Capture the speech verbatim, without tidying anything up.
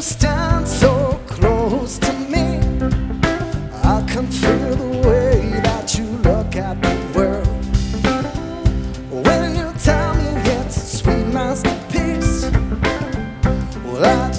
stand so close to me, I can feel the way that you look at the world. When you tell me it's a sweet masterpiece, well, I